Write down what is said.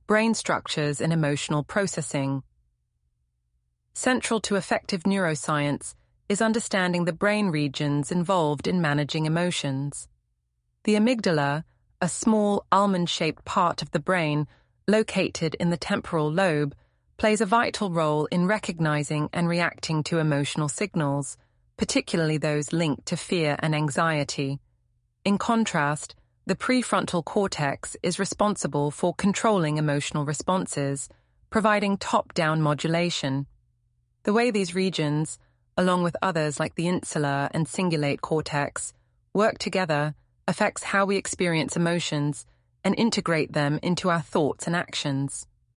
brain structures and emotional processing. Central to effective neuroscience is understanding the brain regions involved in managing emotions. The amygdala, a small almond-shaped part of the brain located in the temporal lobe, plays a vital role in recognizing and reacting to emotional signals, particularly those linked to fear and anxiety. In contrast, the prefrontal cortex is responsible for controlling emotional responses, providing top-down modulation. The way these regions, along with others like the insular and cingulate cortex, work together affects how we experience emotions and integrate them into our thoughts and actions.